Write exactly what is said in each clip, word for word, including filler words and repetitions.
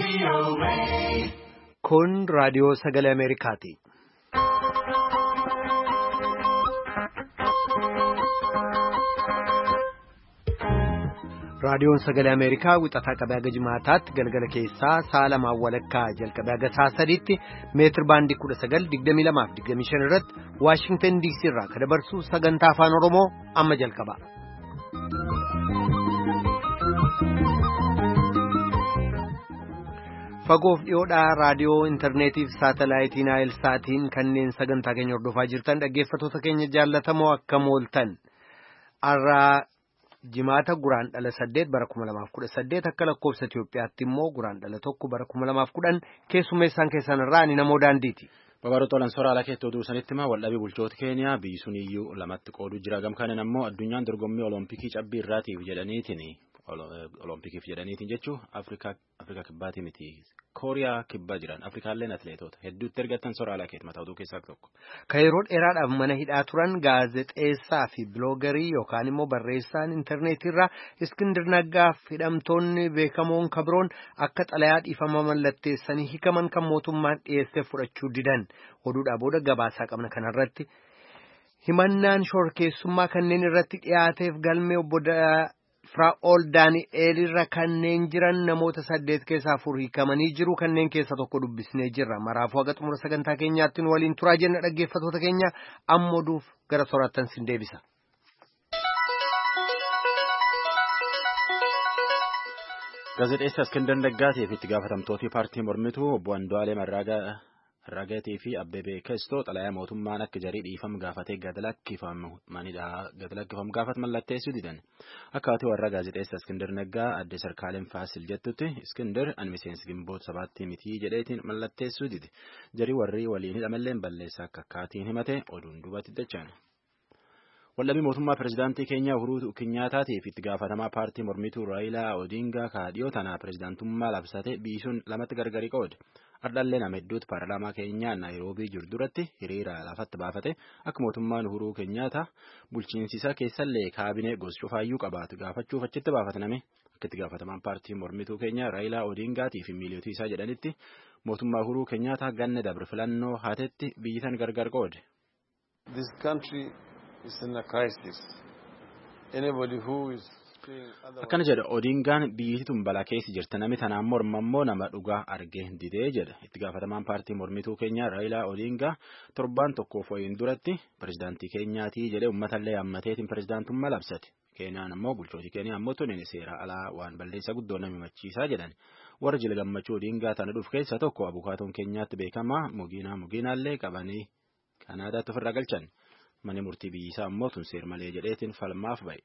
Kun raadiyoo sagalee Ameerikaati. Raadiyoon sagalee Ameerikaa wixataa qabee haga jimaataatti galgala keessaa sa'a lamaan walakkaa jalqabee haga sa'a sadiitti meetir baandii kudha sagal digdamii lamaa fi digdamii shan irratti Waashingtan D C irraa kan dabarsu sagantaa afaan Oromoo amma jalqaba. Fagoof dhiyoodhaa raadiyoo intarneetii fi saatalaayitii Naayil Saatiin kanneen sagantaa keenya hordofaa jirtan dhaggeeffattoota keenya jaallatamoo akkam ooltan. Arraa Jimaata guraan dhala saddeet bara kuma lamaaf kudha saddeet akka lakkoofsa Itoophiyaatti immoo guraan dhala tokko bara kuma lamaaf kudhan keessummeessaan keessan irraa ani namoo daandiiti. Babaroota olan sooraalaa keettoo duusanitti ma waldhabee bulchoota Keeniyaa biyyi sun iyyuu lamatti qooduu jira gamkaaniin ammoo addunyaan dorgommii olompikii cabbii irraatiif jedhaniitiin olompikiif jedhaniitiin jechuun Afrikaa Afrikaa kibbaatii miti. Kooriyaa kibbaa jiran Afrikaalleen atleetota hedduutti ergattan sooraalaa keet mataa oduu keessaa tokko. Kan yeroo dheeraadhaaf mana hidhaa turan gaazexeessaa fi biloogarii yookaan immoo barreessaan intarneetiirraa Iskindir Naggaaf hidhamtoonni beekamoon kabroon akka xalayaa dhiifama mallatteessanii hikaman kan mootummaan dhiyeessee fudhachuu didan oduudhaa booda gabaasaa qabna kanarratti. Himannaan shorkeessummaa kanneen irratti dhiyaateef galmee obbo Firaa'ol Daani'eel irra kanneen jiran namoota saddeet keessaa afur hiikamanii jiru kanneen keessa tokko dubbisnee jirra maraafuu haga xumura sagantaa keenyaatti nu waliin turaa jenna dhaggeeffattoota keenya amma oduuf gara soraattan sin deebisa. Gaazexeessaa Iskindir Naggaatii fi itti gaafatamtooti paartii mormituu obbo Andu'aalem Arragaatee fi Abbebee Kestoo xalayaa mootummaan akka jarii dhiifam gaafatee gad lakkifamu gaafat mallatteessuu didan. Akkaataa warra gaazexeessaa Iskindir Naggaa adde Sarkaalem Faasil jettutti Iskindir an miseensi gimboota sabaatti mitii jedheetiin mallatteessuu dide. Jarii warri waliin hidhamalleen balleessaa akka akkaatiin himate oduun duubatti dachaan. Waldhabbii mootummaa pirezidaantii Keeniyaa Uhuruu Kenyaataatii fi itti gaafatamaa paartii mormituu Raayilaa Odingaa kaadhiyoo tanaa pirezidaantummaa labsate biisuun lamatti gargari qoode. Ardhallee nama hedduutu paarlaamaa Keenyaa Naayiroobii jiru duratti hiriira lafatti baafate akka mootummaan Uhuruu Kenyaataa bulchiinsisaa keessallee kaabinee gosa cufaayyuu qabaatu gaafachuuf achitti baafatame. Akka itti gaafatamaan paartii mormituu Keenyaa Raayilaa Odingaatii fi miiliyootii isaa jedhanitti mootummaa Uhuruu Kenyaataa ganna dabre filannoo haatetti biyyisan gargar qoode. Akkana jedha Odingaan biyyittiin balaa keessa jirti namni tanaan morma immoo nama dhugaa argee didee jedha itti gaafatamaan paartii mormituu Keenyaa Raayilaa Odingaa torbaan tokkoof wayiin duratti pirezidaantii Keenyaatii jedhee uummatallee hammateetiin pirezidaantummaa labsate. Keenyaan ammoo bulchootii Keenyaa ammoo tuni seera alaa waan balleessa guddoo nama himachiisaa jedhan warra jila gammachuu Odingaa tana dhuuf keessa tokko abukaatoon Keenyaatti beekamaa Mugiinaa Mugiinaallee qabanii Kanaadaatti ofirra galchan. Mani murtii biyyisaa ammoo tun seer malee jedheetiin falmaaf ba'e.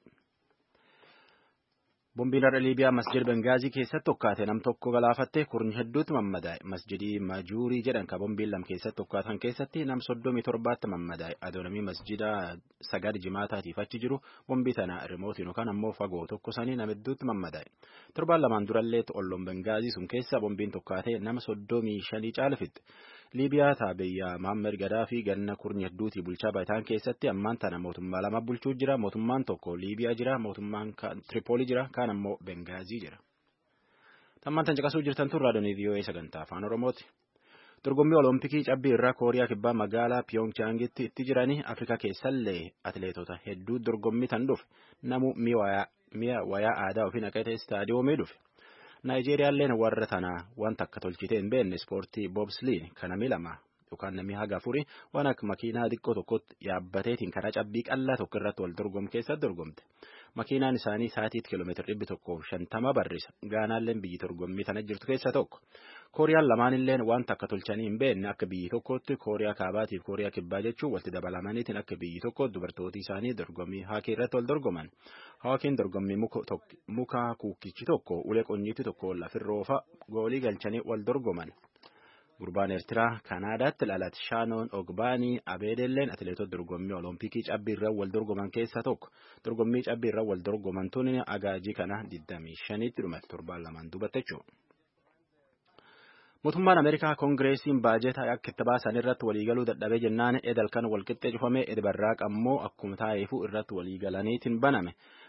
Bombiin har'a Liibiyaa masjid Bengaazii keessatti tokkaate nam tokko galaafatte kurni hedduutti mammadaa'e. Masjidii Majuurii jedhan ka bombiin lam keessatti tokkaatan keessatti nam soddomii torbaatti mammadaa'e. Adoonamii masjida sagad jimaataatiif achi jiru bombii tana rimootiin yookaan ammoo fagoo tokko sanii nam hedduutti mammadaa'e. Torbaan lamaan durallee olloon Bengaazii sun keessa bombiin tokkaate nama soddomii shanii caalafitte. Liibiyaa taabiyyaa Maammed Gadaafi ganna kurni hedduutii bulchaa baataan keessatti ammaan tana mootummaa lama bulchuu jira. Mootummaan tokko Liibiyaa jira. Mootummaan Tripoolii jira. Kaan ammoo Bengaazii jira. Tammaan tan caqasuu jirtan tun raadiyoo V O A sagantaa afaan Oromooti. Dorgommii Olompikii cabbii irraa Kooriyaa kibbaa magaalaa Piyonchaangitti itti jiranii Afrikaa keessallee atleetota hedduu dorgommii tan dhufe namu mi'a wayaa aadaa ofii naqatee istaadiyoomii dhufe. Naayijeeriyaalleen warra tanaa wanta akka tolchitee hin beekne ispoortii boobsliin kan namni lama yookaan namni haga afurii waan akka makiinaa xiqqoo tokkotti yaabbateetiin karaa cabbii qallaa tokko irratti wal dorgomu keessatti dorgomte. Makiinaan isaanii sa'aatiitti kiiloomeetira dhibbi tokkoof shantama barrisa. Gaanaalleen biyyi dorgommii tana jirtu keessa tokko. Kooriyaan lamaanilleen wanta akka tolchanii hin beekne akka biyyi tokkootti Kooriyaa kaabaatiif Kooriyaa kibbaa jechuun walitti dabalamaniitiin akka biyyi tokko dubartooti isaanii dorgommii haakii irratti wal dorgoman. Haakiin dorgommii muka kuukichi tokko ulee qonyiitti tokko lafirroofa goolii galchanii wal dorgoman. Gurbaan Eertiraa Kanaadaatti dhalate Shaanoon Ogbaanii Abeedelleen atleetota dorgommii Olompikii cabbii irra wal dorgoman keessaa tokko. Dorgommii cabbii irra wal dorgoman tuni agaajii kana digdamii shaniitti dhumate torbaan lamaan dubatte jechuudha. Mootummaan Ameerikaa Koongireesiin baajetaa akka itti baasan irratti waliigaluu dadhabee jennaan edal kan walqixxee cufamee edbarraaq ammoo akkuma taa'eefu irratti waliigalaniitiin baname.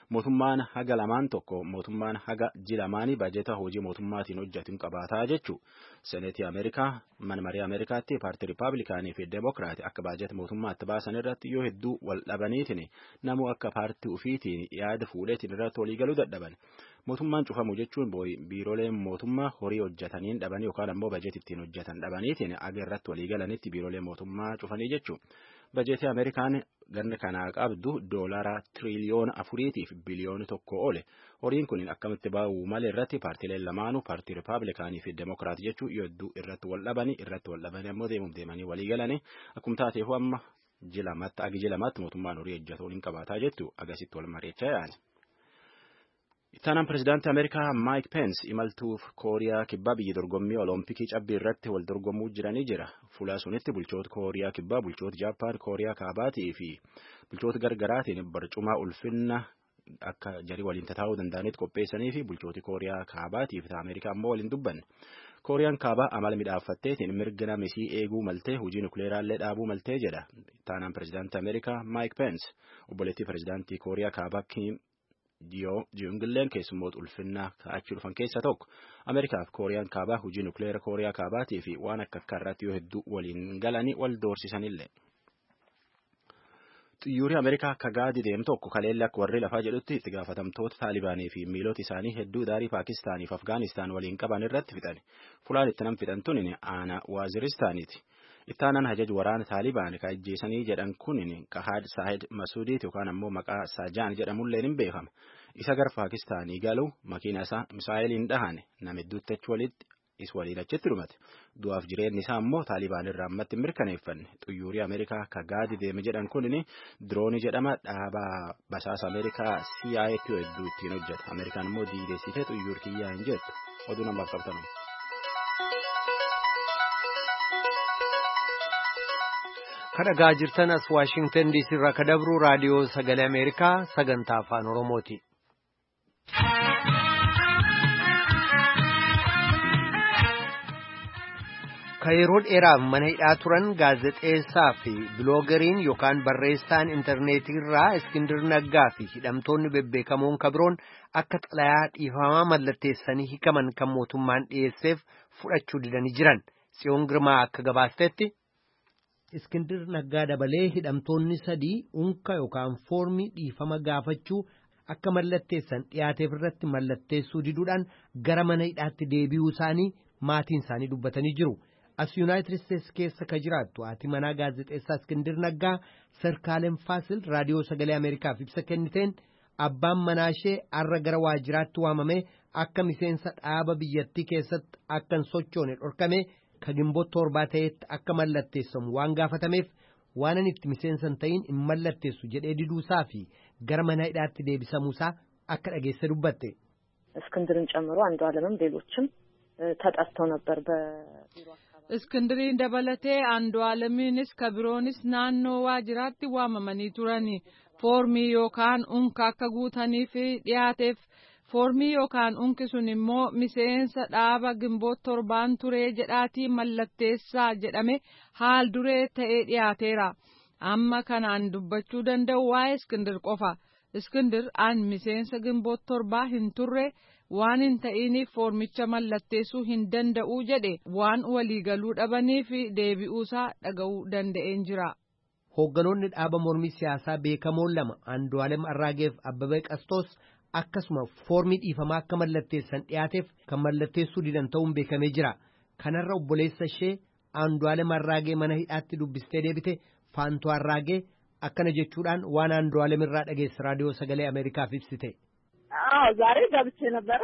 mootummaan haga lamaan tokko mootummaan haga jilamaanii baajeta hojii mootummaatiin hojjetu qabaataa jechuu seneetii Ameerikaa mana marii Ameerikaatti paartii Riippaabilikaanii fi Deemokiraati akka baajeta mootummaatti baasan irratti yoo hedduu wal dhabaniitiin namoo akka paartii ufiitiin yaada fuudheetiin irratti waliigaluu dadhaban. Mootummaan cufamu jechuun biirooleen mootummaa horii hojjetaniin dhabanii yookaan ammoo bajeet ittiin hojjetan dhabaniitiin aga irratti waliigalanitti biiroolee mootummaa cufanii jechuun. Bajeetii Ameerikaan ganna kanaa qabdu doolaara tiriliyoona afuriitiif biliyoona tokko oole. Horiin kun akkamitti baa'uu malee irratti paartiileen lamaanuu paartii Riippaabilikaanii fi Deemokiraat jechuun yodduu irratti wal dhabanii irratti wal dhabanii ammoo deemuuf deemanii waliigalanii akkuma taateef amma jilamatti agi jilamatti mootummaan horii hojjetu waliin qabaataa jettu agasitti wal mari'achaa yaa'an. Ittaanaan pirezidaantii Ameerikaa Maayik Pence imaltuuf Kooriyaa kibbaa biyya dorgommii Oloompikii cabbii irratti wal dorgomuu jiranii jira. Fuula sunitti bulchoota Kooriyaa kibbaa, bulchoota Jaappaan, Kooriyaa kaabaatii fi bulchoota gargaraatiin barcuma ulfinna akka jarii waliin tataa'uu danda'anitti qopheessanii fi bulchooti Kooriyaa kaabaatii fi Ameerikaa ammoo waliin dubbanne. Kooriyaan kaabaa amala midhaaffatteetiin mirga namisii eeguu maltee hojii nukleeraallee dhaabuu maltee jedha. Ittaanaan pirezidaantii Ameerikaa Maayik Pence obboleettii pirezidaantii Kooriyaa kaabaa Kim Diyoo Jiyungilleen keessummoota ulfinnaa kaa'achuu dhufan keessa tokko Ameerikaaf Kooriyaan kaabaa hojii nukleera Kooriyaa kaabaatii fi waan akka akka irratti yoo hedduu waliin galanii wal doorsisanillee. Xiyyoorri Ameerikaa akka gaadi deemu tokko kaleellee akka warri lafaa jedhutti itti gaafatamtoota Taalibaanii fi miilota isaanii hedduu daarii Paakistaanii fi Afgaanistaan waliin qaban irratti fixan. Fulaan itti nam fixan tuni aanaa Waaziristaaniiti. Ittaanaan hajaj waraana Taalibaan ka ajjeesanii jedhan kun Qahaad Saahid Masuudiit yookaan ammoo maqaa Saajaan jedhamullee ni beekama. Isa gara Paakistaanii galu makiina isaa misaa'eliin dhahane nama hedduutti achi walitti is waliin achitti dhumate. Du'aaf jireenyi isaa ammoo Taalibaan irraa ammatti mirkaneeffanne. Xiyyoorri Ameerikaa ka gaadi deeme jedhan kun diroonii jedhama dhaabaa basaasa Ameerikaa C I A hedduu ittiin hojjeta. Ameerikaan immoo diideessitee xiyyoor kiyyaa hin jettu. Oduu namaaf qabtamu. Kadhagaa jirtan as Waashingtan D C irraa kadabru raadiyoo sagalee Ameerikaa sagantaa afaan Oromooti. Ka yeroo dheeraaf mana hidhaa turan gaazexeessaa fi biloogariin yookaan barreessaan intarneetii irraa Iskindir Naggaa fi hidhamtoonni bebbeekamoon kabiroon akka xalayaa dhiifamaa mallatteessanii hikaman kan mootummaan dhiyeesseef fudhachuu didanii jiran. Tsiyoon Girmaa akka gabaastetti. Iskindir Naggaa dabalee hidhamtoonni sadii unka yookaan foormii dhiifama gaafachuu akka mallatteessan dhiyaateef irratti mallatteessuu diduudhaan gara mana hidhaatti deebi'uu isaanii maatiin isaanii dubbatanii jiru. As Yuunaayitid Isteetsi keessa ka jiraattu haati manaa gaazexeessaa Iskindir Naggaa Sarkaalem Faasil raadiyoo sagalee Ameerikaaf ibsa kenniteen abbaan manaa ishee har'a gara waajjiraatti waamamee akka miseensa dhaaba biyyattii keessatti akka hin sochoone dhorkame. Ka Gimboot torbaa ta'etti akka mallatteessamu waan gaafatameef waan ani itti miseensa hin ta'in hin mallatteessu jedhee diduusaa fi gara mana hidhaatti deebisamuusaa akka dhageesse dubbatte. እስክንድርን ጨምሮ አንዱ ዓለምም ሌሎችም ተጣስተው ነበር በቢሮ አካባቢ እስክንድሪን dabalatee አንዱ ዓለምንስ ከቢሮንስ naannoo waajjiraatti waamamanii turani foormii yookaan unka akka guutanii fi dhiyaateef. Foormii yookaan unki sun immoo miseensa dhaaba Gimboot torbaan turee jedhaatii mallatteessaa jedhame haal duree ta'ee dhiyaateera. Amma kanaan dubbachuu danda'u waa'ee Iskindir qofa. Iskindir aan miseensa Gimboot torbaa hin turre waan hin ta'iniif foormicha mallatteessuu hin danda'u jedhe waan waliigaluu dhabanii fi deebi'uusaa dhaga'uu danda'een jira. Hoogganoonni dhaaba mormii siyaasaa beekamoon lama Andu'aalem Arraageef Abbabee Qastos akkasuma foormii dhiifamaa akka mallatteessan dhiyaateef kan mallatteessuu didan ta'uun beekamee jira. Kanarra obboleessa ishee Andu'aalem Arraagee mana hidhaatti dubbistee deebite Faantuu Arraagee akkana jechuudhaan waan Andu'aalem irraa dhageesse raadiyoo sagalee Ameerikaaf ibsite. አዎ ዛሬ ገብቼ ነበረ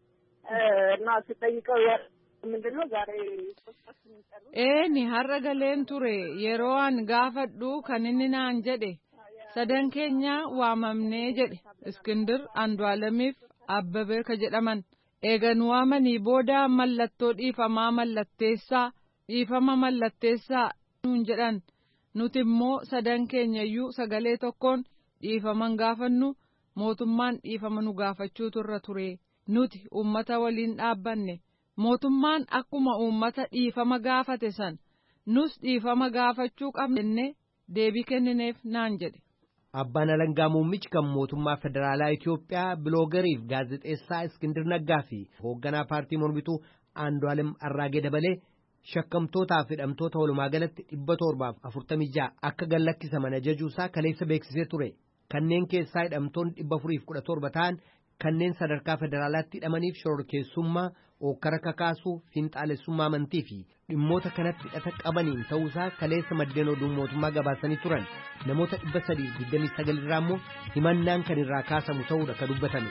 እና ስጠይቀው ምንድነው ዛሬ ኤኒ har'a galeen ture yeroo an gaafadhu kan inni naan jedhe sadan keenya waamamnee jedhe Iskindir Andu'aalemiif Abbabee ka jedhaman eegan waamanii booda mallattoo dhiifamaa mallatteessaa dhiifama mallatteessaa nuun jedhan nuti immoo sadan keenyayyuu sagalee tokkoon dhiifaman gaafannu mootummaan dhiifama nu gaafachuu turra ture nuti ummata waliin dhaabbanne mootummaan akkuma ummata dhiifama gaafate san nus dhiifama gaafachuu qabne deebii kennineef naan jedhe. Abbaan Alangaa Muummichi kan mootummaa federaalaa Itoophiyaa biloogariif gaazexeessaa Iskindir Naggaa fi hoogganaa paartii mormituu Andu'aalem Arraagee dabalee shakkamtootaa fi hidhamtoota walumaa galatti dhibba torbaaf afurtamii ja'a akka gallakkisaman ajajuusaa kaleessa beeksisee ture. Kanneen keessaa hidhamtoonni dhibba afuriif kudha torba ta'an kanneen sadarkaa federaalaatti hidhamaniif shororkeessummaa, ookkara kakaasuu, fiinxaalessummaa amantii fi dhimmoota kanatti hidhata qabaniin ta'uusaa kaleessa maddeen oduu mootummaa gabaasanii turan. Namoota dhibba sadii digdamii sagal irraa immoo himannaan kan irraa kaasamu ta'uudha kan dubbatame.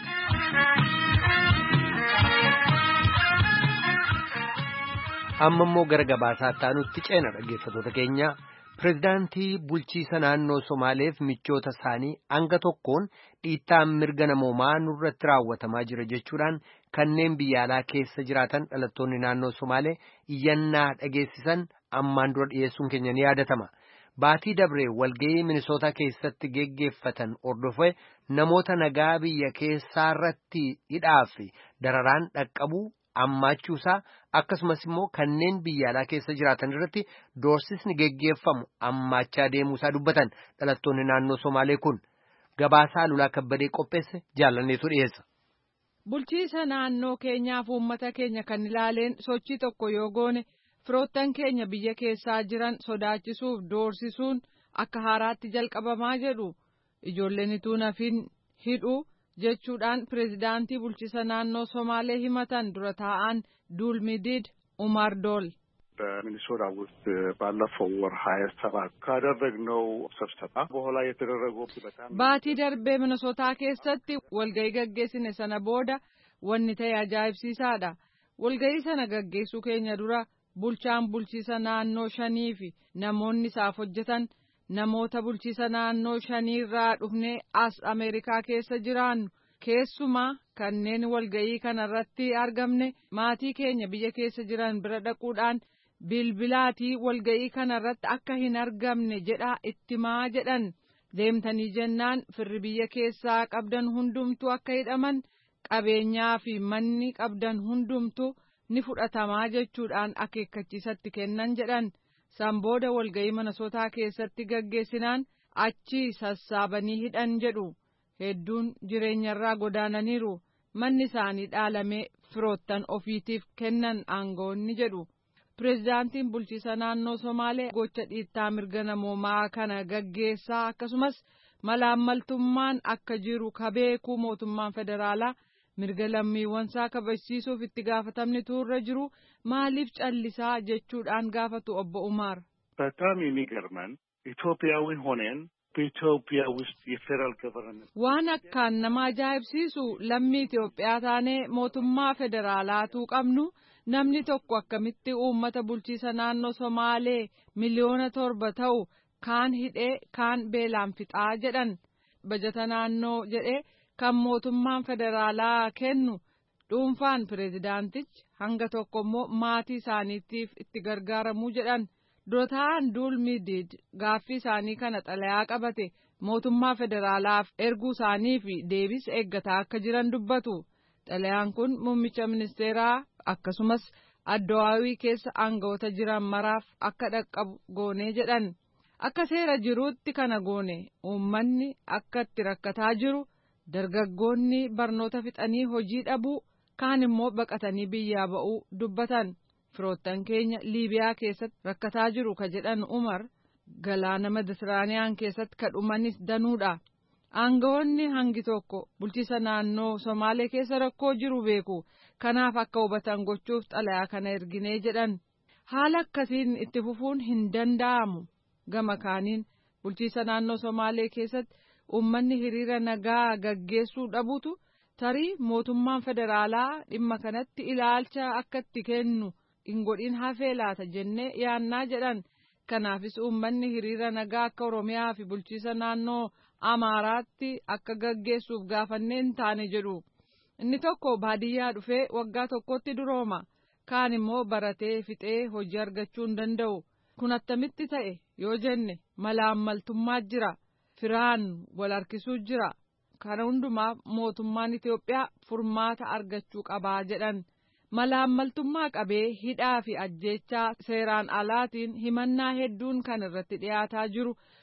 Amma immoo gara gabaasaa taanutti ceena dhaggeeffatoota keenya. Pireezidaantii bulchiisa naannoo Somaaleef michoota isaanii hanga tokkoon dhiittaan mirga namoomaa nurratti raawwatamaa jira jechuudhaan kanneen biyya alaa keessa jiraatan dhalattoonni naannoo Somaalee iyyannaa dhageessisan ammaan dura dhiyeessuun keenya ni yaadatama. Baatii dabree walga'ii Minisootaa keessatti geggeeffatan hordofee namoota nagaa biyya keessaarratti hidhaa fi dararaan dhaqqabuu ammaachuusaa akkasumas immoo kanneen biyya alaa keessa jiraatan irratti doorsisni geggeeffamu ammaachaa deemuusaa dubbatan dhalattoonni naannoo Somaalee kun gabaasaa Lulaa Kabbadee qopheesse jaalanneetu dhiyeessa. Bulchiisa naannoo keenyaaf uummata keenya kan ilaaleen sochii tokko yoo goone firoottan keenya biyya keessaa jiran sodaachisuuf doorsisuun akka haaraatti jalqabamaa jedhu ijoolleen ituu nafin hidhu. jechuudhaan pireezidaantii bulchiisa naannoo Somaalee himatan dura taa'an ዱልሚዲድ ኡማር ዶል በሚኒሶታ ውስጥ ባለፈው ወር ሀያ ሰባት ካደረግነው ስብሰባ በኋላ የተደረገው በጣም ባቲ ደርቤ ሚኒሶታ keessatti walga'ii gaggeessine sana booda wanni ta'e ajaa'ibsiisaadha. Walga'ii sana gaggeessuu keenya dura bulchaan bulchiisa naannoo shanii fi namoonni isaaf hojjetan namoota bulchiisa naannoo shaniirraa dhufnee as Ameerikaa keessa jiraannu keessumaa kanneen walga'ii kanarratti argamne maatii keenya biyya keessa jiran bira dhaquudhaan bilbilaatii walga'ii kanarratti akka hin argamne jedhaa ittimaa jedhan deemtanii jennaan firri biyya keessaa qabdan hundumtu akka hidhaman qabeenyaa fi manni qabdan hundumtu ni fudhatamaa jechuudhaan akeekkachiisatti kennan jedhan. San booda walga'ii Minisootaa keessatti gaggeessinaan achi sassaabanii hidhan jedhu hedduun jireenyarraa godaananiiru manni isaanii dhaalamee firoottan ofiitiif kennan aangoonni jedhu. Pireezidaantiin bulchiisa naannoo Somaalee gocha dhiittaa mirga namoomaa kana gaggeessaa akkasumas malaammaltummaan akka jiru kabeekuu mootummaan federaalaa mirga lammiiwwansaa kabachiisuuf itti gaafatamni turre jiru maaliif callisaa jechuudhaan gaafatu obbo Umaar. በጣም የሚገርመን ኢትዮጵያዊ ሆነን በኢትዮጵያ ውስጥ የፌደራል ገቨርንመንት waan akkaan nama ajaa'ibsiisu lammii Itoophiyaa taanee mootummaa federaalaatu qabnu namni tokko akkamitti uummata bulchiisa naannoo Somaalee miliyoona torba ta'u kaan hidhee kaan beelaan fixaa jedhan bajata naannoo jedhee kan mootummaan federaalaa kennu dhuunfaan pireezidaantichi hanga tokko immoo maatii isaaniitiif itti gargaaramuu jedhan dura ta'an ዱልሚዲድ gaaffii isaanii kana xalayaa qabate mootummaa federaalaaf erguu isaanii fi deebii eeggataa akka jiran dubbatu. Xalayaan kun muummicha ministeeraa akkasumas addawaawii keessa aangawoota jiran maraaf akka dhaqqabu goonee jedhan akka seera jiruutti kana goone uummanni akka itti rakkataa jiru. Dargaggoonni barnoota fixanii hojii dhabuu kaan immoo baqatanii biyyaa ba'uu dubbatan firoottan keenya Liibiyaa keessatti rakkataa jiru ka jedhan Umar galaana Meditiraaniyaan keessatti ka dhumanis danuudha. Aangawoonni hangi tokko bulchiisa naannoo Somaalee keessa rakkoo jiru beeku kanaaf akka hubatan gochuuf xalayaa kana erginee jedhan haala akkasiin itti fufuun hin danda'amu. Gama kaaniin bulchiisa naannoo Somaalee keessatti uummanni hiriira nagaa gaggeessuu dhabuutu tarii mootummaan federaalaa dhimma kanatti ilaalcha akka itti kennu hin godhin hafee laata jennee yaannaa jedhan. Kanaafis uummanni hiriira nagaa akka Oromiyaa fi bulchiisa naannoo Amaaraatti akka gaggeessuuf gaafanneen taane jedhu. Inni tokko baadiyyaa dhufee waggaa tokkotti durooma kaan immoo baratee fixee hojii argachuu hin danda'u. Kun attamitti ta'e yoo jenne malaammaltummaa jira. Firaan wal harkisuu jira. Kana hundumaaf mootummaan Itoophiyaa furmaata argachuu qabaa jedhan. Malaammaltummaa qabee hidhaa fi ajjeechaa seeraan alaatiin himannaa hedduun kan irratti dhiyaataa jiru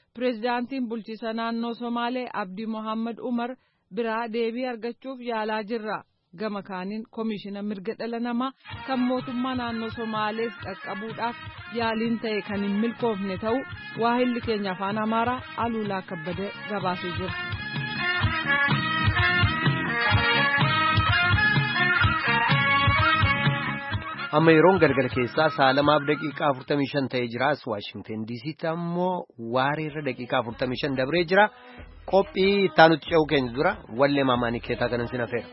pireezidaantiin bulchiisa naannoo Somaalee Abdii Mohaammed Umar biraa deebii argachuuf yaalaa jirra. Gama kaaniin koomishina mirga dhala namaa kan mootummaa naannoo Somaaleef dhaqqabuudhaaf yaaliin ta'e kan hin milkoofne ta'uu waahilli keenya afaan Amaaraa Aluulaa Kabbadee gabaasee jira. amma yeroon galgala keessaa saalamaaf daqiiqaa afurtamii shan ta'ee jira. As Waashingten diisiitti ammoo waareerra daqiiqaa afurtamii shan dabree jira. Qophii ittaanutti ce'uu keenya dura wallee maamaanii keetaa kanan sin hafeera.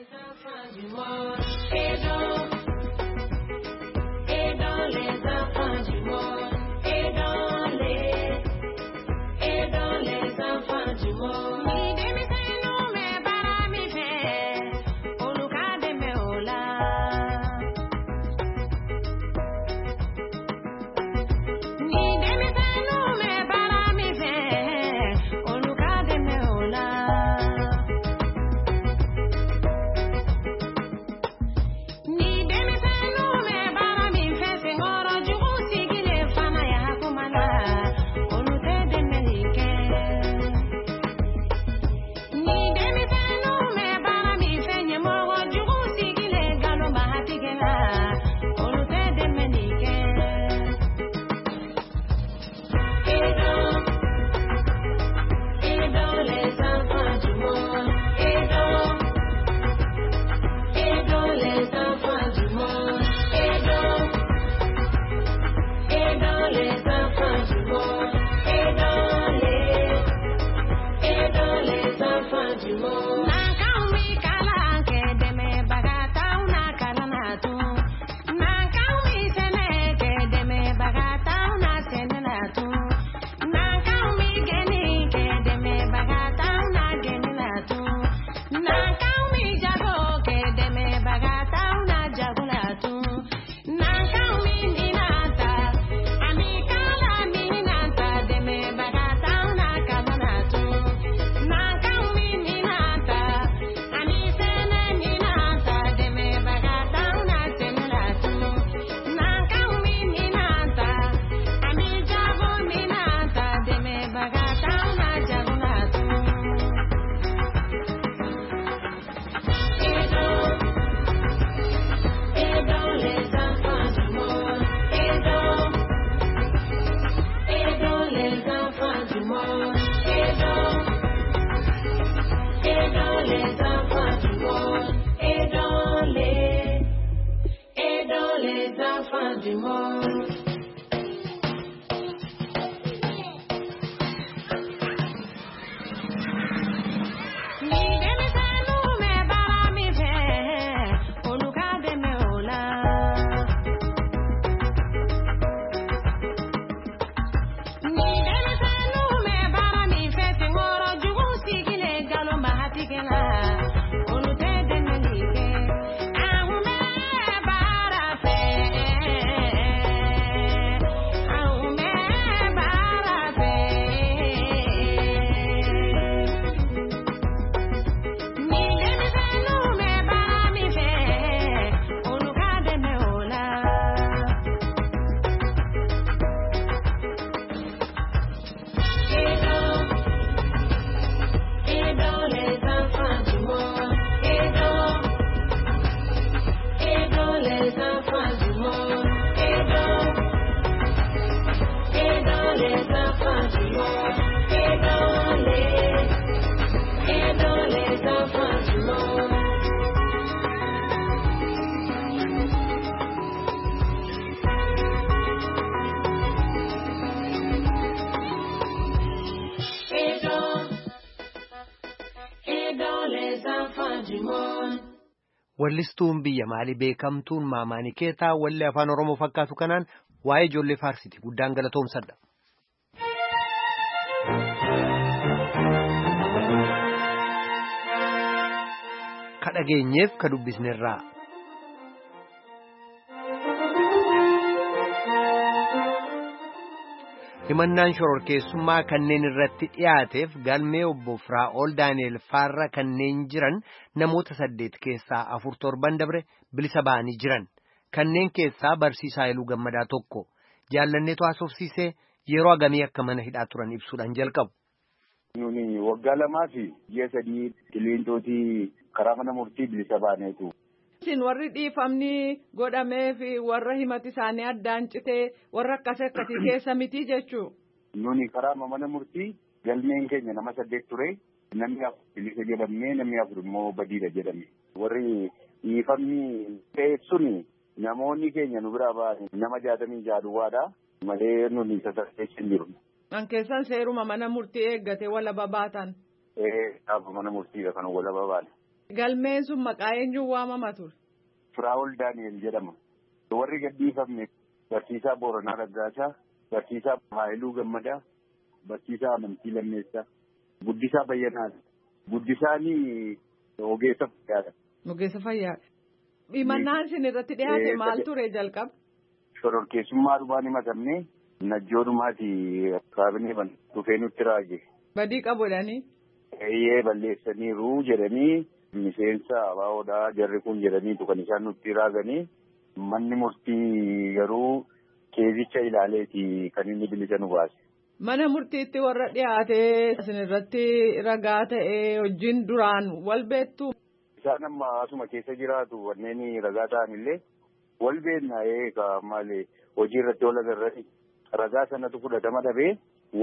Wallistuun biyya maalii beekamtuun maamaanii keetaa wallee afaan Oromoo fakkaatu kanaan waa'ee ijoollee faarsiti guddaan galatoomsadha. Ka dhageenyeef ka dubbisnerraa. Himannaan shororkeessummaa kanneen irratti dhiyaateef galmee obbo Firaa'ol Daani'el Faarra kanneen jiran namoota saddeet keessaa afur torban dabre bilisa ba'anii jiran. Kanneen keessaa barsiisaa Iluu Gammadaa tokko. Jaallanneetu haasofsiisee yeroo hagamii akka mana hidhaa turan ibsuudhaan jalqabu. Nuni waggaa lamaa fi ji'a sadii qilleensootii karaa mana murtii bilisa baaneetu. Isin warri dhiifamni godhamee fi warra himati isaanii addaan citee warra akkas akkasii keessa miti jechuu. Nuni karaa mana murtii galmeen keenya nama saddeet ture. Namni afur bilisa jedhamee namni afur immoo badiidha jedhame. Warri dhiifamni ta'e suni namoonni keenya nu biraa ba'an nama jaatamii jaaduwaadha. Malee nuni sadarkeessa hin jiru. Kan keessan seeruma mana murtii eeggate walaba baatan. Ee dhaaba mana murtiidha kan walaba baane. Galmeen sun maqaa eenyuun waamama ture? Firaa'ol Daani'el jedhama. Warri gadhiifamne barsiisaa Booranaa Raggaasaa, barsiisaa Haayiluu Gammadaa, barsiisaa Amantii Lammeessaa, Guddisaa Bayyanaa. Guddisaanii ogeessa fayyaadha. Ogeessa fayyaa. Himannaan isin irratti dhiyaate maal ture jalqaba? Shororkeessummaa dhumaan himatamne najjoodumaati kaabinee ban dhufee nutti raage. Badii qabuudhanii? Eeyyee balleessaniiru jedhanii miseensa abaawoodhaa jarri kun jedhaniitu kan isaan nutti raaganii manni murtii garuu keezicha ilaaleeti kan inni bilisa nu baase. Mana murtiitti warra dhiyaatee isin irratti ragaa ta'ee wajjin duraan wal beektu. Isaan amma asuma keessa jiraatu wanneen ragaa ta'anillee wal beekna eegaa maali hojii irratti wal agarrani ragaa sanatu fudhatama dhabee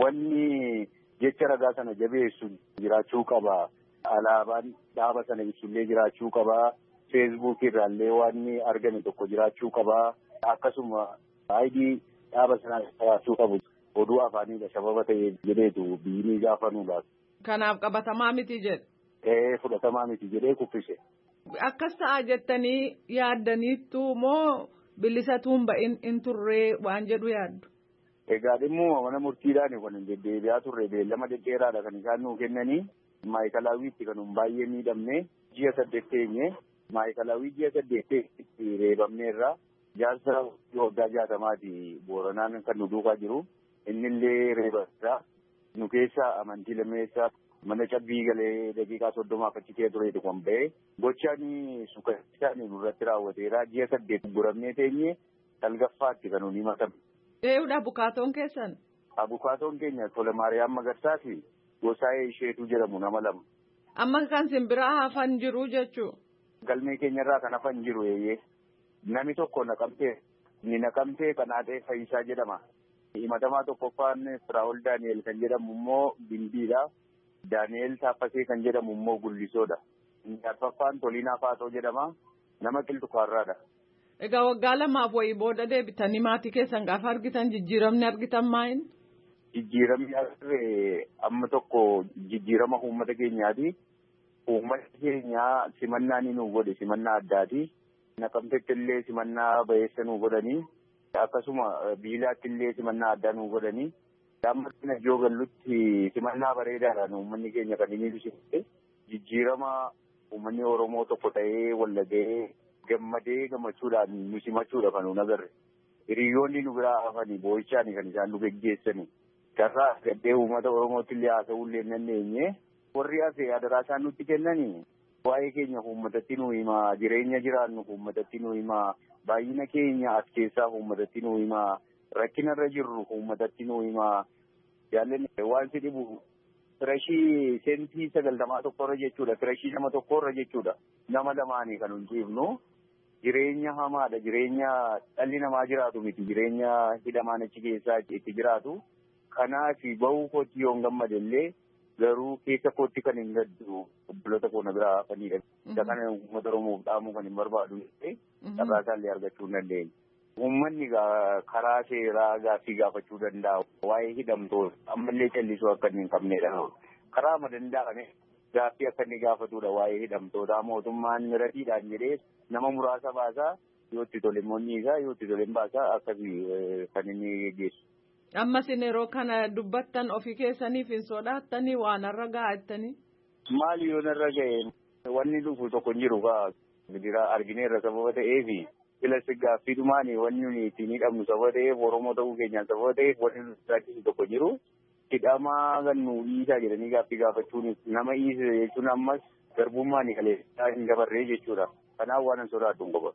wanni jecha ragaa sana jabeessu jiraachuu qaba. Alaabaan dhaaba sana ibsullee jiraachuu qaba. Feesbuuk irraallee wanni argame tokko jiraachuu qaba. Akkasuma aayidii dhaaba sanaa jiraachuu qabu. Oduu afaaniidha sababa ta'e jedheetu biyyi gaafanuudha. Kanaaf qabatamaa miti jedhe. Ee fudhatamaa miti jedhee kuffise. Akkas ta'a jettanii yaaddaniittu moo bilisatuun ba'in in turree waan jedhu yaaddu? Egaa dhimma mana murtiidhaan kan hin deddeebi'aa turre beellama dhedheeraadha kan isaan nuu kennanii. Maayikalaawwiitti kan hin baay'ee miidhamne ji'a saddeet teenye maayikalaawwii ji'a saddeetti reebamneerra jaarsa waggaa jaatamaati Booranaan kan nu duukaa jiru. Innillee reebasaa nu keessa Amantii Lammeessaa mana cabbii galee daqiiqaa soddomaaf achi kee tureetu kan ba'e gochaan suukaisaan nurratti raawwateera ji'a saddeet guramnee teenye salgaffaatti kan nuyi himatame. Eeyyudha abukaatoon keessan. Abukaatoon keenya Tola Maariyaam Magarsaa fi Gosaayee Isheetuu jedhamu nama lama. Amma kan simbiraa hafan jiru jechuu. Galmee keenyarraa kan hafan jiru eeyyee. Nami tokko naqamtee ni naqamtee kan haadhee Fayyisaa jedhama. Himatamaa tokkoffaan Firaa'ol Daani'el kan jedhamu immoo Bindiidha. Daani'el Taaffasee kan jedhamu immoo Gullisoodha. Arfaffaan Toliinaa Faatoo jedhama. Nama Qilxukaarraadha. Egaa waggaa lamaaf wayii booda deebitanii maatii keessan gaafa argitan jijjiiramni argitan maayin? Jijjiiramni argire amma tokko jijjiirama uummata keenyaati. Uummanni keenya simannaa ni nu godhe simannaa addaati. Naqamteetti illee simannaa bayeessa nu godhanii. Akkasuma biilaatti illee simannaa addaa nu godhanii. Amma najjoo gallutti simannaa bareedaadhaan uummanni keenya kan inni ibsite jijjiirama uummanni Oromoo tokko ta'ee wallagee gammadee gammachuudhaan nu simachuudha kan nu agarre. Hiriyoonni nu biraa hafanii boo'ichaani kan isaan nu geggeessani. Carraa gaddee uummata Oromootti illee haasa'uu illee dandeenye. Warri hafe adaraa isaan nutti kennanii waa'ee keenya uummatatti nu himaa jireenya jiraannu uummatatti nu himaa baay'ina keenya as keessaa uummatatti nu himaa rakkinarra jirru uummatatti nu himaa jaallanni waan si dhibu firashii sentii sagaltamaa tokkorra jechuudha firashii nama tokkorra jechuudha nama lamaanii kan hin ciifnu jireenya hamaadha jireenya dhalli namaa jiraatu miti jireenya hidhamaan achi keessaa itti jiraatu kanaaf bahuu kootti yoon gammadellee garuu keessa kootti kan hin gaddu obboloota koo na biraa hafanidha. Isa kana uummata Oromoof dhaamuu kan hin barbaadu carraa isaallee argachuu hin dandeenye. Uummanni karaa seeraa gaaffii gaafachuu danda'a. Waa'ee hidhamtoota ammallee callisuu akka inni hin qabnedha. Karaa ma danda'ame gaaffii akka inni gaafatudha waa'ee hidhamtoota mootummaan miratiidhaan jedhee nama muraasa baasaa yoo itti tole moonni isaa yoo itti tole baasaa akkasii kan inni geggeessu. Ammas yeroo kana dubbattan ofii keessaniif hin sodaattanii waan irra gaa'ettanii. Maali yoo narra ga'e wanni dhufu tokko hin jiru kaa gidiraa argineerra sababa ta'eefi filas gaaffiidhumaan wanni nuyi ittiin hidhamnu sababa ta'eef Oromoo ta'uu keenyaan sababa ta'eef wanni nuti rakkisu tokko jiru hidhamaa gannu dhiisaa jedhanii gaaffii gaafachuun nama dhiise jechuun ammas garbummaan kaleessaa hin dabarree jechuudha. Kanaaf waan hin sodaadhu hin qabu.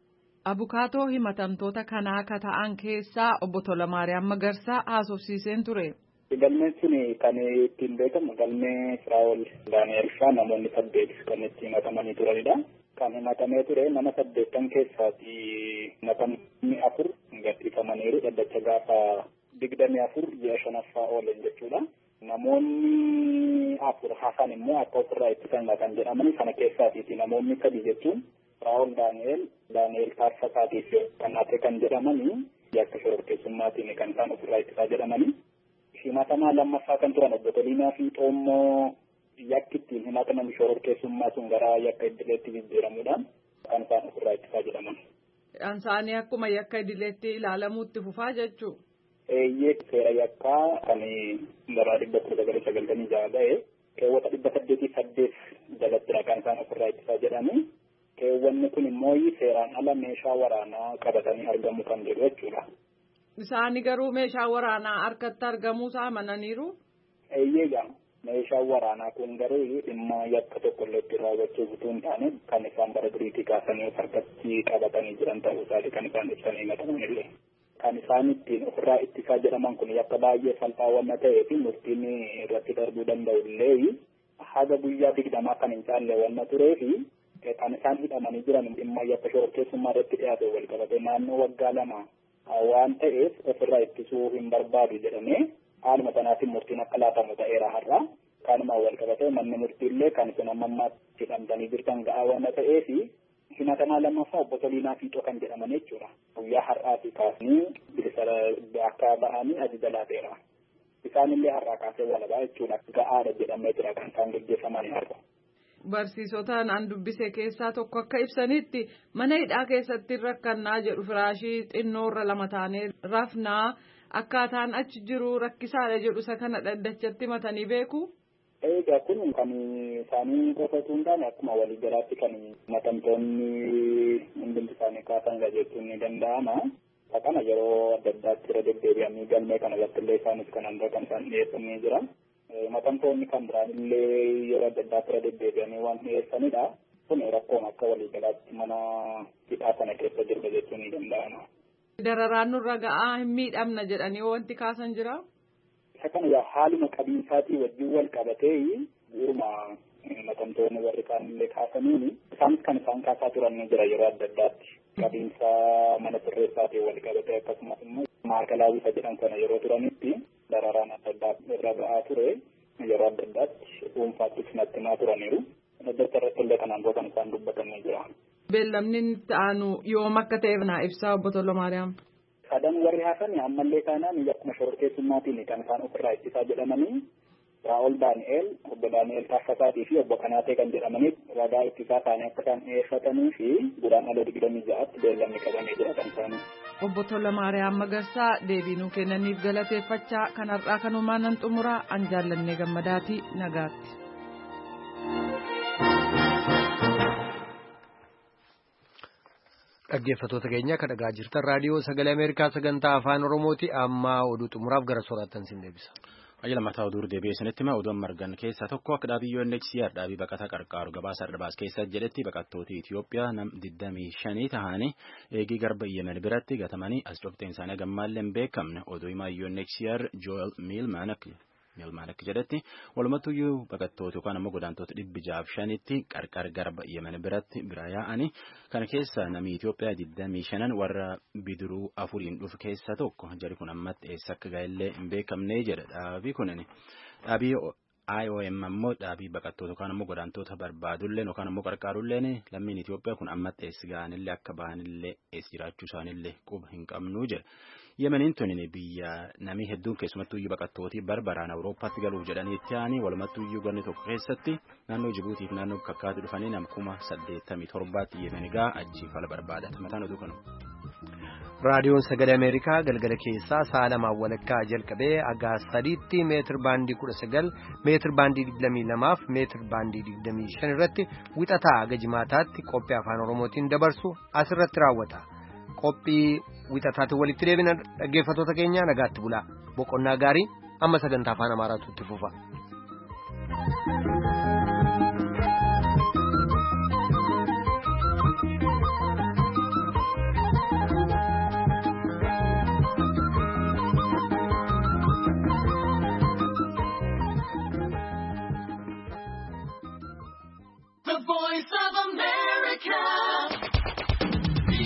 Abukaatoo himatamtoota kanaa akka ta'an keessaa obbo Tolamaariyaam Magarsaa haasofsiiseen ture. Galmeen sun kan ittiin beekamu galmee Firaa'ol Daani'el fa'aa namoonni saddeet kan itti himatamanii turanidha. Kan himatamee ture nama saddeettan keessaati himatamni afur gadhiifamaniiru dhaddacha gaafa digdamii afur ji'a shanaffaa oolan jechuudha. Namoonni afur hafan immoo akka ofirraa ittisan kan jedhamani kana keessaatiiti namoonni sadi jechuun Firaa'ol Daani'el Daani'el Taarfasaatii fi Qannaatee kan jedhamani yakka shororkeessummaatiin kan isaan ofirraa ittisaa jedhamani. Himatamaa lammaffaa kan turan obbo Toliinaa fi Xoommoo yakki ittiin himataman shororkeessummaa sun gara yakka idileetti jijjiiramuudhaan kan isaan ofirraa ittisaa jedhaman. Isaanii akkuma yakka idileetti ilaalamuutti fufaa jechuu. Eeyyee seera yakkaa kan bara dhibba kudha sagal sagaltamii jaha ba'e keewwata dhibba saddeetii saddeet jalattidha kan isaan ofirraa ittisaa jedhani. Keewwanni kun immoo seeraan ala meeshaa waraanaa qabatanii argamu kan jedhu jechuudha. Isaanii garuu meeshaa waraanaa harkatti argamuu isaa amananiiru. Eeyyeegaa meeshaa waraanaa kun garuu dhimma yakka tokko illee itti raawwachuuf utuu hin taane kan isaan bara duriitii kaasanii harkatti qabatanii jiran ta'uu isaati kan isaan ibsanii himataman illee. Kan isaan ittiin ofirraa ittisaa jedhaman kun yakka baay'ee salphaa wanna ta'ee fi murtiin irratti darbuu danda'u illee haga guyyaa digdamaa kan hin caalle wanna turee fi kan isaan hidhamanii jiran dhimma yakka shororkeessummaa irratti dhiyaate wal qabate naannoo waggaa lama. Waan ta'eef ofirraa ittisuu hin barbaadu jedhamee haaluma sanaatiin murtiin akka laatamu ta'eera har'a. Kanumaan wal qabatee manni murtiillee kan isin amma ammaatti hidhamtanii jirtan ga'aa waan ta'eef himatamaa lammaffaa obbo Toliinaa Fiixoo kan jedhaman jechuudha. Guyyaa har'aatii kaasanii bilisa akka ba'anii ajaja laateera. Isaanillee har'aa kaasee walabaa jechuudha ga'aadha jedhamee jira kan isaan gaggeeffaman har'a. Barsiisotaan an dubbise keessaa tokko akka ibsanitti mana hidhaa keessatti rakkannaa jedhu firaashii xinnoorra lama taanee rafnaa akkaataan achi jiru rakkisaadha jedhu isa kana dhaddachatti matanii beeku. Eegaa kun kan isaanii qofatu hin taane akkuma waliigalaatti kan matamtoonni hundumti isaanii kaasan jechuun ni danda'ama. Kana yeroo adda addaatti irra deddeebi'anii galmee kana irratti illee isaanis kan hanga kan isaan dhiyeessanii jira. Matamtoonni kan biraan illee yeroo adda addaatti irra deddeebi'anii waan dhiyeessanidha. Kun rakkoon akka waliigalaatti mana hidhaa sana keessa jirra jechuun ni danda'ama. Dararaan nurra ga'aa hin miidhamna jedhanii wanti kaasan jira. Isa kana yaa haaluma qabiinsaatii wajjin wal qabatee bu'uuruma matamtoonni warri kaan illee kaasaniini isaanis kan isaan kaasaa turan ni jira yeroo adda addaatti. Qabiinsa mana sirreessaatiin wal qabatee akkasumas immoo maakalaawii isa jedhan sana yeroo turanitti dararaan adda addaa irra ga'aa ture yeroo adda addaatti dhuunfaatti sinatti maa turaniiru. Daddacha irratti illee kanaan booda kan isaan dubbatan ni jira. Beellamni itti aanu yoom akka ta'eef naa ibsaa obbo Tolamaariyaam. Sadan warri hafan ammallee taanaan akkuma shororkeessummaatiin kan isaan ofirraa ittisaa jedhamanii Firaa'ol Daani'el, obbo Daani'el Taarfasaatii fi obbo Qanaatee kan jedhamanii ragaa ittisaa taanee akka isaan dhiyeeffatanii fi guraandhala digdamii ja'aatti beellamni qabamee jira kan isaanii. Obbo Tolamaariyaam Magarsaa deebii nuu kennaniif galateeffachaa kan har'aa kanumaan nan xumuraa an jaallannee gammadaatii nagaatti. Dhaggeeffattoota keenya kan dhagaa jirtan raadiyoo sagalee Ameerikaa sagantaa afaan Oromooti amma oduu xumuraaf gara soorattan sin deebisa. Ayya lammataa oduu deebi'eessanitti hima oduun margan keessaa tokko akka dhaabii U N H C R dhaabii baqataa qarqaaru gabaasa arbaas keessa jedhetti baqattooti Itoophiyaa nam digdamii shanii tahanii eegii garba Yemen biratti gatamanii as cobxeen isaanii gammaallee hin beekamne oduu himaa U N H C R Joel Milman Milman akka jedhetti walumattuyyuu baqattoota yookaan ammoo godaantoota dhibbi jaaf shanitti qarqar garba Yemen biratti bira yaa'anii kana keessa namni Itoophiyaa digdamii shanan warra bidiruu afuriin dhufu keessa tokko jari kun ammatti eessa akka gaa'ellee hin beekamne jedha dhaabii kunin dhaabii I O M ammoo dhaabii baqattoota yookaan ammoo godaantoota barbaadullee yookaan ammoo qarqaarulleen lammiin Itoophiyaa kun ammatti eessa ga'anillee akka bahanillee eessa jiraachuu isaanillee quba hin qabnu jedha. Yemeniin tunin biyya namni hedduun keessumattuyyuu baqattootii barbaraan Awurooppaatti galuuf jedhanii itti aananii walumattuyyuu ganni tokko keessatti naannoo Jibuutiif naannoo kakkaatti dhufanii nam kuma saddeettamii torbaatti Yemen gaa achi fala barbaadata. Mataan oduu kanu. Raadiyoon Sagalee Ameerikaa galgala keessaa sa'a lamaan walakkaa jalqabee haga sadiitti meetir baandii kudha sagal meetir baandii digdamii lamaaf meetir baandii digdamii shan irratti wixataa haga jimaataatti qophii afaan Oromootiin dabarsu asirratti raawwata. Qophii wixataatiin walitti deebina dhaggeeffattoota keenya nagaatti bulaa boqonnaa gaarii amma sagantaa afaan Amaaraatu itti fufa.